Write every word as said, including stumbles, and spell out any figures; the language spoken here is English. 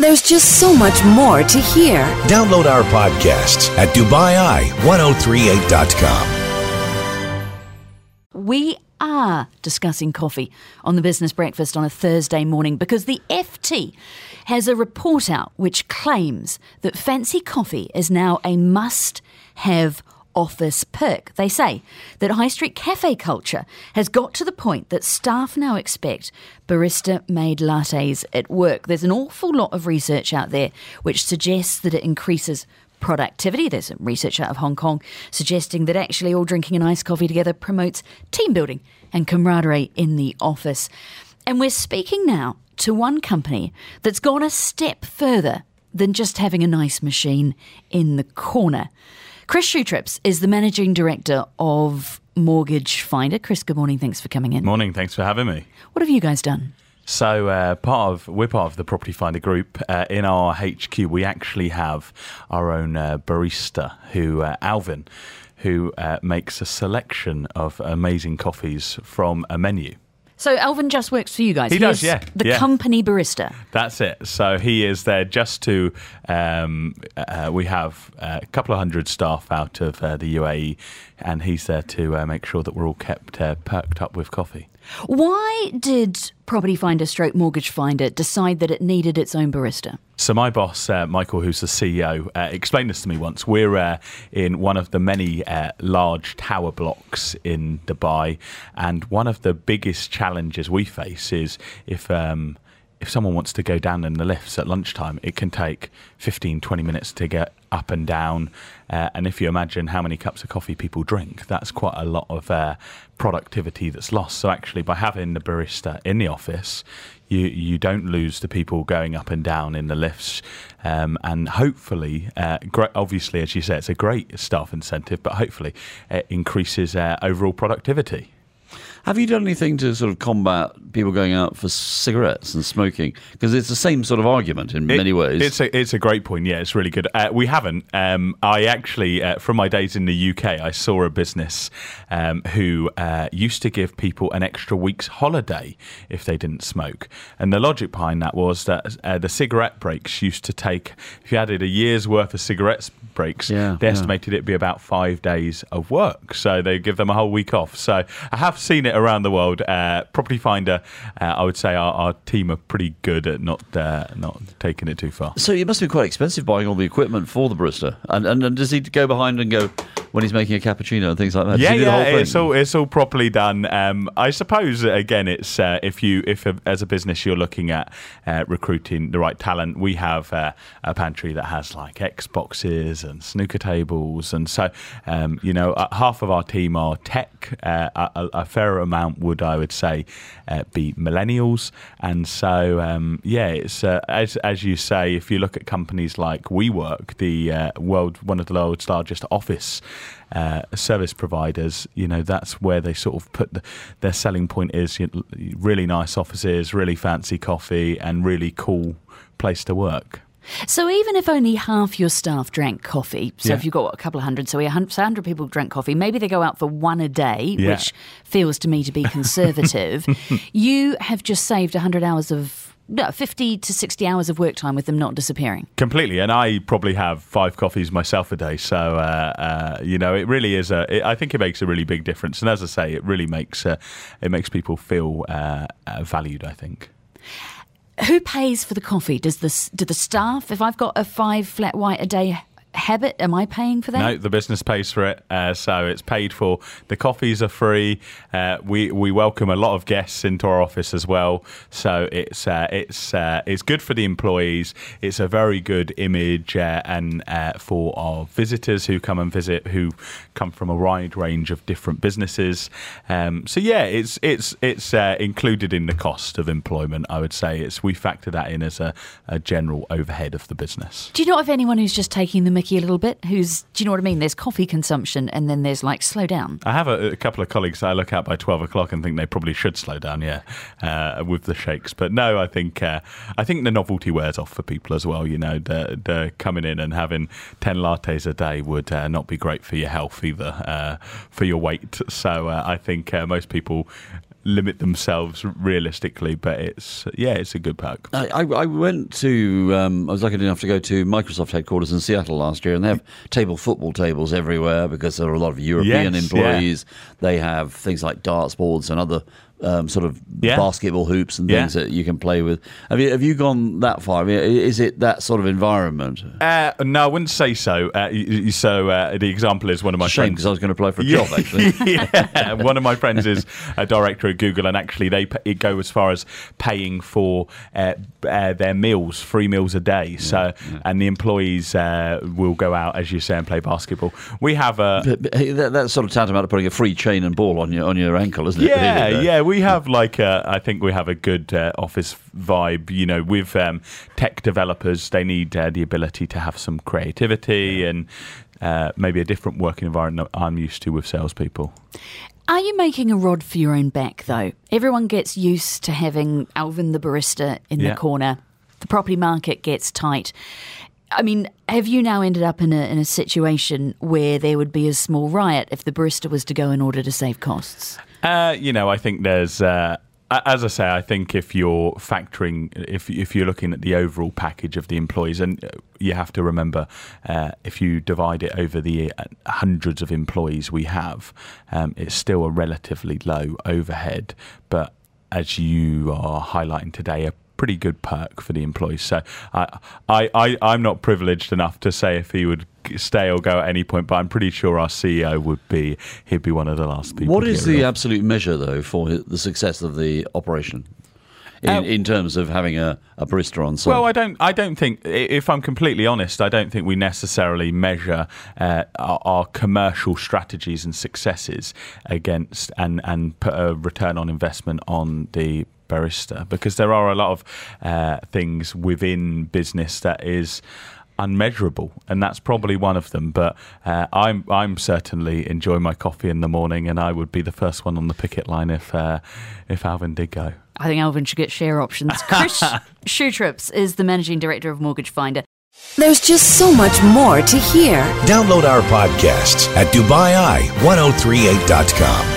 There's just so much more to hear. Download our podcasts at Dubai Eye ten thirty-eight dot com. We are discussing coffee on the Business Breakfast on a Thursday morning because the F T has a report out which claims that fancy coffee is now a must-have office perk. They say that high street cafe culture has got to the point that staff now expect barista-made lattes at work. There's an awful lot of research out there which suggests that it increases productivity. There's some research out of Hong Kong suggesting that actually all drinking an iced coffee together promotes team building and camaraderie in the office. And we're speaking now to one company that's gone a step further than just having a nice machine in the corner. Chris Shoetrips is the Managing Director of Mortgage Finder. Chris, good morning. Thanks for coming in. Morning. Thanks for having me. What have you guys done? So uh, part of we're part of the Property Finder Group. Uh, in our H Q, we actually have our own uh, barista, who uh, Alvin, who uh, makes a selection of amazing coffees from a menu. So Alvin just works for you guys. He, he does, yeah. The yeah. company barista. That's it. So he is there just to. Um, uh, we have uh, a couple of hundred staff out of uh, the U A E, and he's there to uh, make sure that we're all kept uh, perked up with coffee. Why did Property Finder stroke Mortgage Finder decide that it needed its own barista? So my boss, uh, Michael, who's the C E O, uh, explained this to me once. We're uh, in one of the many uh, large tower blocks in Dubai, and one of the biggest challenges we face is if um, if someone wants to go down in the lifts at lunchtime, it can take fifteen, twenty minutes to get up and down. Uh, and if you imagine how many cups of coffee people drink, that's quite a lot of uh, productivity that's lost. So actually, by having the barista in the office, you you don't lose the people going up and down in the lifts. Um, and hopefully, uh, great, obviously, as you say, it's a great staff incentive, but hopefully it increases uh, overall productivity. Have you done anything to sort of combat people going out for cigarettes and smoking? Because it's the same sort of argument in it, many ways. It's a it's a great point. Yeah, it's really good. Uh, we haven't. Um, I actually, uh, from my days in the U K, I saw a business um, who uh, used to give people an extra week's holiday if they didn't smoke. And the logic behind that was that uh, the cigarette breaks used to take, if you added a year's worth of cigarettes breaks, yeah, they yeah. estimated it'd be about five days of work. So they give them a whole week off. So I have seen it around the world. Uh, Property Finder, uh, I would say our, our team are pretty good at not uh, not taking it too far. So it must be quite expensive buying all the equipment for the barista. And, and, and does he go behind and go when he's making a cappuccino and things like that? Does Yeah, he do the yeah, whole thing? it's all it's all properly done. Um, I suppose again, it's uh, if you if uh, as a business you're looking at uh, recruiting the right talent, we have uh, a pantry that has like Xboxes and snooker tables, and so um, you know uh, half of our team are tech. Uh, a, a fair amount would I would say uh, be millennials, and so um, yeah, it's uh, as as you say, if you look at companies like WeWork, the uh, world one of the world's largest office Uh, service providers, you know, that's where they sort of put the, their selling point is you know, really nice offices, really fancy coffee, and really cool place to work. So even if only half your staff drank coffee, so Yeah. if you've got what, a couple of hundred, so a hundred, so one hundred people drank coffee, maybe they go out for one a day, Yeah. which feels to me to be conservative, you have just saved one hundred hours of No, fifty to sixty hours of work time with them not disappearing. Completely, and I probably have five coffees myself a day. So uh, uh, you know, it really is a. It, I think it makes a really big difference, and as I say, it really makes uh, it makes people feel uh, uh, valued, I think. Who pays for the coffee? Does the do the staff? If I've got a five flat white a day habit, am I paying for that? No, the business pays for it, uh, so it's paid for. The coffees are free. Uh, we we welcome a lot of guests into our office as well, so it's uh, it's uh, it's good for the employees. It's a very good image, uh, and uh, for our visitors who come and visit, who come from a wide range of different businesses. Um, so yeah, it's it's it's uh, included in the cost of employment. I would say it's we factor that in as a, a general overhead of the business. Do you know of anyone who's just taking the mickey a little bit? Who's, do you know what I mean? There's coffee consumption and then there's like, slow down. I have a, a couple of colleagues that I look at by twelve o'clock and think they probably should slow down, yeah, uh, with the shakes. But no, I think uh, I think the novelty wears off for people as well. You know, the, the coming in and having ten lattes a day would uh, not be great for your health either, uh, for your weight. So uh, I think uh, most people limit themselves realistically, but it's yeah, it's a good perk. I, I, I went to, um, I was lucky enough to go to Microsoft headquarters in Seattle last year, and they have table football tables everywhere because there are a lot of European Yes, employees. Yeah. They have things like darts boards and other um, sort of yeah. basketball hoops and things yeah. that you can play with. Have you, have you gone that far? I mean, is it that sort of environment? Uh, no, I wouldn't say so. Uh, so uh, the example is one of my Shame, friends. because I was going to apply for a job, actually. yeah, one of my friends is a director at Google, and actually they p- go as far as paying for uh, uh, their meals, free meals a day. Yeah, so, yeah. and the employees uh, will go out, as you say, and play basketball. We have a but, but, hey, that, that's sort of tantamount to putting a free chain and ball on your on your ankle, isn't it? Yeah, really, yeah. We have like a, I think we have a good uh, office vibe. You know, with um, tech developers, they need uh, the ability to have some creativity yeah. and uh, maybe a different working environment I'm used to with salespeople. Are you making a rod for your own back, though? Everyone gets used to having Alvin the barista in yeah. the corner. The property market gets tight. I mean, have you now ended up in a in a situation where there would be a small riot if the barista was to go in order to save costs? Uh, you know, I think there's... Uh, As I say, I think if you're factoring, if if you're looking at the overall package of the employees, and you have to remember, uh, if you divide it over the hundreds of employees we have, um, it's still a relatively low overhead. But as you are highlighting today, a pretty good perk for the employees. So I, I, I, I'm not privileged enough to say if he would stay or go at any point, but I'm pretty sure our C E O would be, he'd be one of the last people. What to is get rid the of. absolute measure, though, for the success of the operation? In, uh, in terms of having a, a barista on site? Well, I don't. I don't think. If I'm completely honest, I don't think we necessarily measure uh, our, our commercial strategies and successes against and and put a return on investment on the barista, because there are a lot of uh, things within business that is unmeasurable, and that's probably one of them. But uh, I'm I'm certainly enjoying my coffee in the morning, and I would be the first one on the picket line if uh, if Alvin did go. I think Alvin should get share options. Chris Shoetrips is the managing director of Mortgage Finder. There's just so much more to hear. Download our podcasts at Dubai Eye ten thirty-eight dot com.